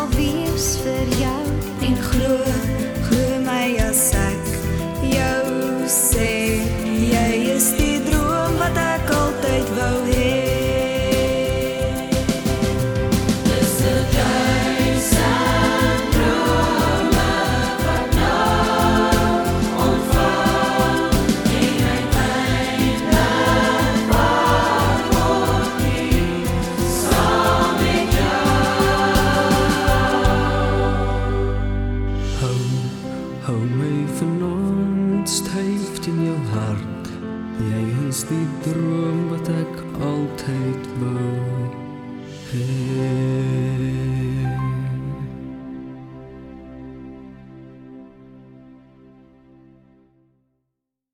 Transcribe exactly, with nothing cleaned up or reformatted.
sal wees vir jou en glo, glo my as ek jou sê.